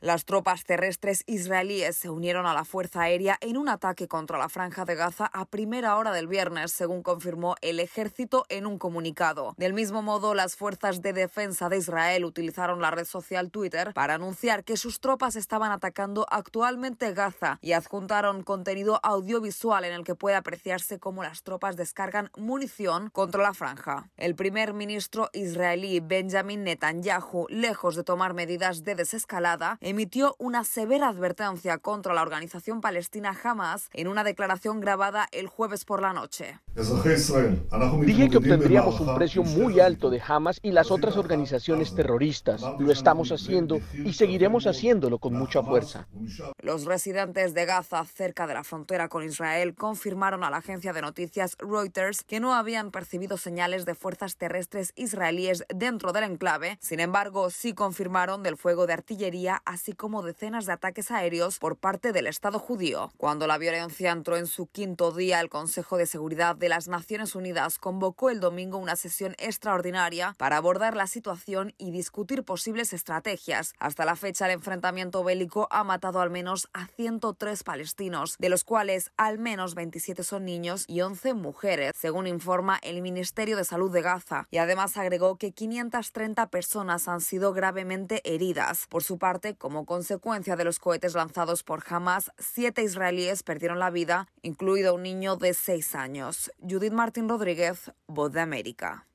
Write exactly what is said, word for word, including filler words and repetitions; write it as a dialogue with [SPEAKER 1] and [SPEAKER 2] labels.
[SPEAKER 1] Las tropas terrestres israelíes se unieron a la fuerza aérea en un ataque contra la Franja de Gaza a primera hora del viernes, según confirmó el ejército en un comunicado. Del mismo modo, las fuerzas de defensa de Israel utilizaron la red social Twitter para anunciar que sus tropas estaban atacando actualmente Gaza y adjuntaron contenido audiovisual en el que puede apreciarse cómo las tropas descargan munición contra la franja. El primer ministro israelí Benjamin Netanyahu, lejos de tomar medidas de desescalada, emitió una severa advertencia contra la organización palestina Hamas en una declaración grabada el jueves por la noche.
[SPEAKER 2] Dije que obtendríamos un precio muy alto de Hamas y las otras organizaciones terroristas. Lo estamos haciendo y seguiremos haciéndolo con mucha fuerza.
[SPEAKER 1] Los residentes de Gaza, cerca de la frontera con Israel, confirmaron a la agencia de noticias Reuters que no habían percibido señales de fuerzas terrestres israelíes dentro del enclave. Sin embargo, sí confirmaron del fuego de artillería, así como decenas de ataques aéreos por parte del Estado judío. Cuando la violencia entró en su quinto día, el Consejo de Seguridad de las Naciones Unidas convocó el domingo una sesión extraordinaria para abordar la situación y discutir posibles estrategias. Hasta la fecha, el enfrentamiento bélico ha matado al menos a ciento tres palestinos, de los cuales al menos veintisiete son niños y once mujeres, según informa el Ministerio de Salud de Gaza, y además agregó que quinientas treinta personas han sido gravemente heridas. Por su parte, como consecuencia de los cohetes lanzados por Hamas, siete israelíes perdieron la vida, incluido un niño de seis años. Judith Martín Rodríguez, Voz de América.